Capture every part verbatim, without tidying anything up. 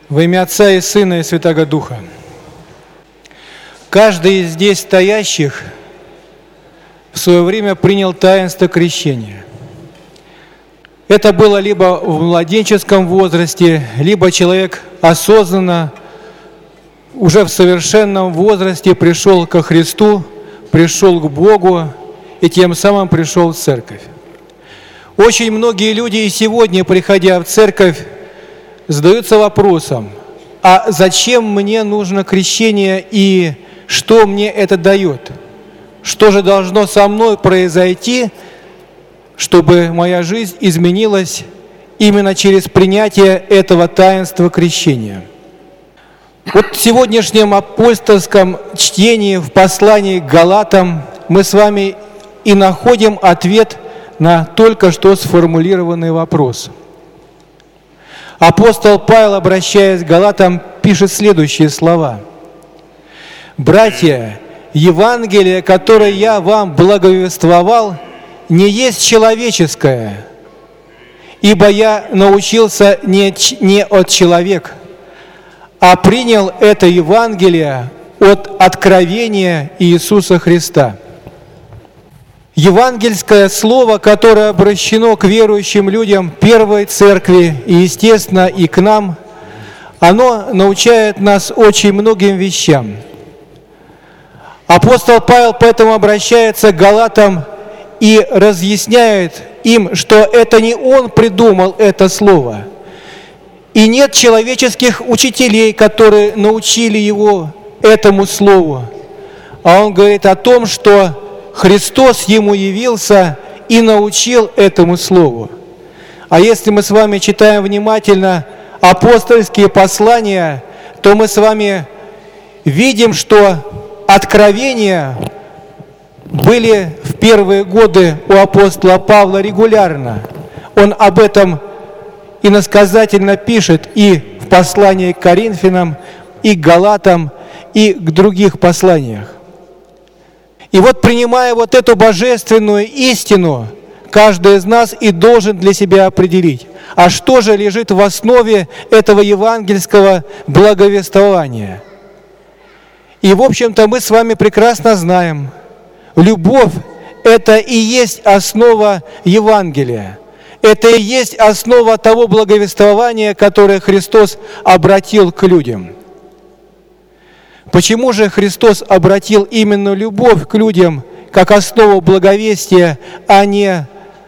Во имя Отца и Сына и Святаго Духа. Каждый из здесь стоящих в свое время принял таинство крещения. Это было либо в младенческом возрасте, либо человек осознанно, уже в совершенном возрасте пришел ко Христу, пришел к Богу и тем самым пришел в церковь. Очень многие люди и сегодня, приходя в церковь, задаются вопросом: а зачем мне нужно крещение и что мне это дает? Что же должно со мной произойти, чтобы моя жизнь изменилась именно через принятие этого таинства крещения? Вот в сегодняшнем апостольском чтении в послании к Галатам мы с вами и находим ответ на только что сформулированный вопрос. Апостол Павел, обращаясь к Галатам, пишет следующие слова: «Братья, Евангелие, которое я вам благовествовал, не есть человеческое, ибо я научился не, не от человека, а принял это Евангелие от откровения Иисуса Христа». Евангельское слово, которое обращено к верующим людям первой церкви и, естественно, и к нам, оно научает нас очень многим вещам. Апостол Павел поэтому обращается к Галатам и разъясняет им, что это не он придумал это слово. И нет человеческих учителей, которые научили его этому слову. А он говорит о том, что Христос ему явился и научил этому слову. А если мы с вами читаем внимательно апостольские послания, то мы с вами видим, что откровения были в первые годы у апостола Павла регулярно. Он об этом иносказательно пишет и в послании к Коринфянам, и к Галатам, и к других посланиях. И вот, принимая вот эту божественную истину, каждый из нас и должен для себя определить, а что же лежит в основе этого евангельского благовествования. И, в общем-то, мы с вами прекрасно знаем, любовь – это и есть основа Евангелия. Это и есть основа того благовествования, которое Христос обратил к людям. Почему же Христос обратил именно любовь к людям как основу благовестия, а не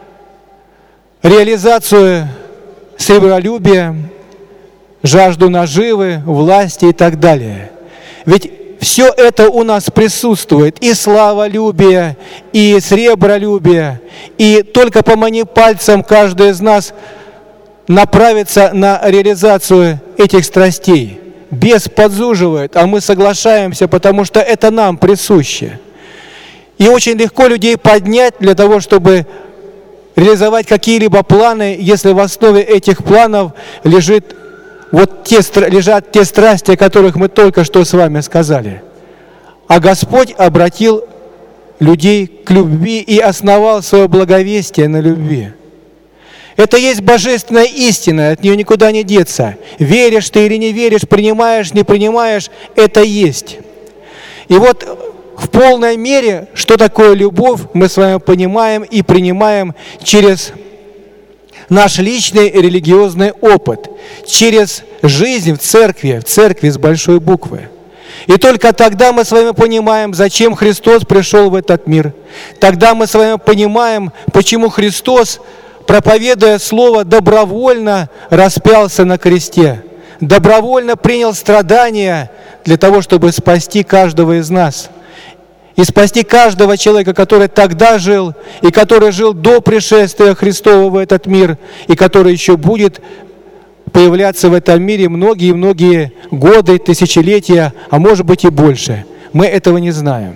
реализацию сребролюбия, жажду наживы, власти и так далее? Ведь все это у нас присутствует, и славолюбие, и сребролюбие, и только помани пальцем каждый из нас направится на реализацию этих страстей. Бес подзуживает, а мы соглашаемся, потому что это нам присуще. И очень легко людей поднять для того, чтобы реализовать какие-либо планы, если в основе этих планов лежит, вот те, лежат те страсти, о которых мы только что с вами сказали. А Господь обратил людей к любви и основал свое благовестие на любви. Это есть божественная истина, от нее никуда не деться. Веришь ты или не веришь, принимаешь, не принимаешь, это есть. И вот в полной мере, что такое любовь, мы с вами понимаем и принимаем через наш личный религиозный опыт, через жизнь в церкви, в церкви с большой буквы. И только тогда мы с вами понимаем, зачем Христос пришел в этот мир. Тогда мы с вами понимаем, почему Христос, проповедуя Слово, добровольно распялся на кресте, добровольно принял страдания для того, чтобы спасти каждого из нас. И спасти каждого человека, который тогда жил, и который жил до пришествия Христова в этот мир, и который еще будет появляться в этом мире многие-многие годы, тысячелетия, а может быть и больше. Мы этого не знаем.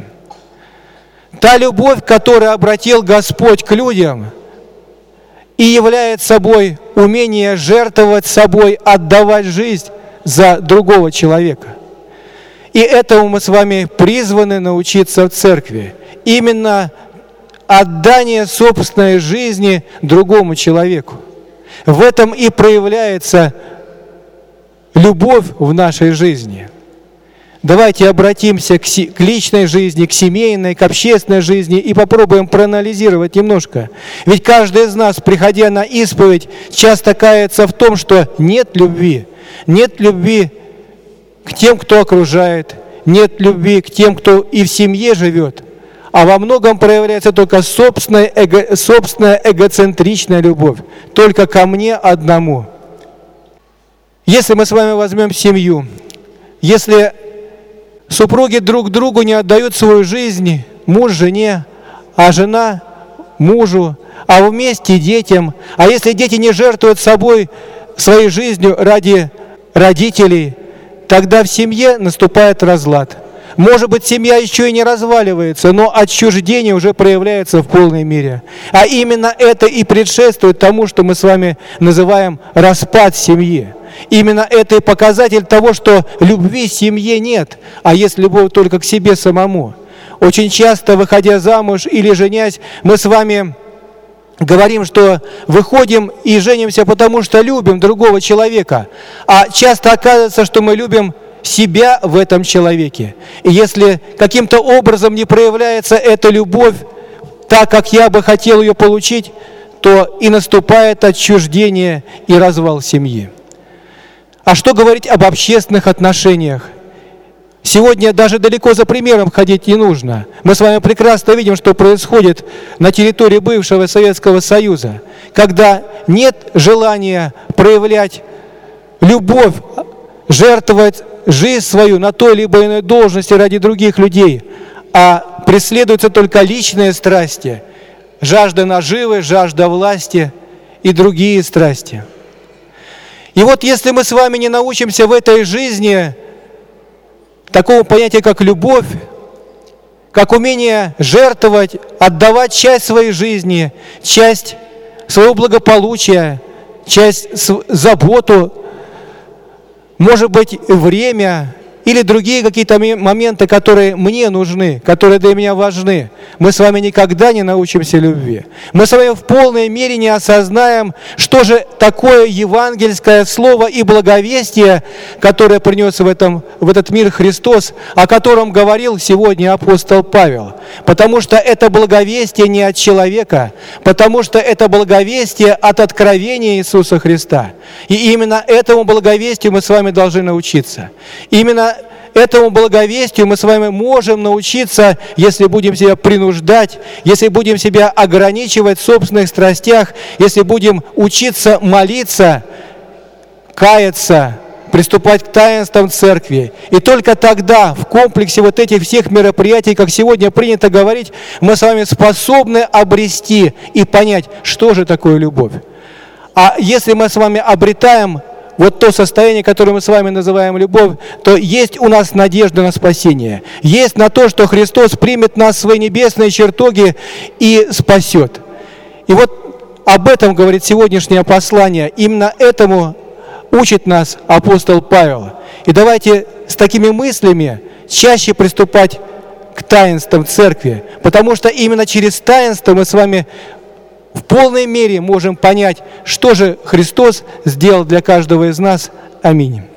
Та любовь, которую обратил Господь к людям, и является собой умение жертвовать собой, отдавать жизнь за другого человека. И этому мы с вами призваны научиться в церкви. Именно отдание собственной жизни другому человеку. В этом и проявляется любовь в нашей жизни. Давайте обратимся к, си- к личной жизни, к семейной, к общественной жизни и попробуем проанализировать немножко. Ведь каждый из нас, приходя на исповедь, часто кается в том, что нет любви. Нет любви к тем, кто окружает, нет любви к тем, кто и в семье живет, а во многом проявляется только собственная, эго, собственная эгоцентричная любовь, только ко мне одному. Если мы с вами возьмем семью, если супруги друг другу не отдают свою жизнь, муж жене, а жена мужу, а вместе детям, а если дети не жертвуют собой, своей жизнью ради родителей, тогда в семье наступает разлад. Может быть, семья еще и не разваливается, но отчуждение уже проявляется в полной мере. А именно это и предшествует тому, что мы с вами называем распад семьи. Именно это и показатель того, что любви в семье нет, а есть любовь только к себе самому. Очень часто, выходя замуж или женясь, мы с вами говорим, что выходим и женимся, потому что любим другого человека. А часто оказывается, что мы любим себя в этом человеке. И если каким-то образом не проявляется эта любовь так, как я бы хотел ее получить, то и наступает отчуждение и развал семьи. А что говорить об общественных отношениях? Сегодня даже далеко за примером ходить не нужно. Мы с вами прекрасно видим, что происходит на территории бывшего Советского Союза, когда нет желания проявлять любовь, жертвовать жизнь свою на той либо иной должности ради других людей, а преследуются только личные страсти, жажда наживы, жажда власти и другие страсти. И вот если мы с вами не научимся в этой жизни такого понятия, как любовь, как умение жертвовать, отдавать часть своей жизни, часть своего благополучия, часть заботу, может быть, время или другие какие-то моменты, которые мне нужны, которые для меня важны, мы с вами никогда не научимся любви. Мы с вами в полной мере не осознаем, что же такое евангельское слово и благовестие, которое принес в, этом, в этот мир Христос, о котором говорил сегодня апостол Павел. Потому что это благовестие не от человека, потому что это благовестие от откровения Иисуса Христа. И именно этому благовестию мы с вами должны научиться. Именно этому благовестию мы с вами можем научиться, если будем себя принуждать, если будем себя ограничивать в собственных страстях, если будем учиться молиться, каяться, приступать к таинствам церкви. И только тогда, в комплексе вот этих всех мероприятий, как сегодня принято говорить, мы с вами способны обрести и понять, что же такое любовь. А если мы с вами обретаем вот то состояние, которое мы с вами называем любовь, то есть у нас надежда на спасение. Есть на то, что Христос примет нас в свои небесные чертоги и спасет. И вот об этом говорит сегодняшнее послание. Именно этому учит нас апостол Павел. И давайте с такими мыслями чаще приступать к таинствам церкви, потому что именно через таинство мы с вами в полной мере можем понять, что же Христос сделал для каждого из нас. Аминь.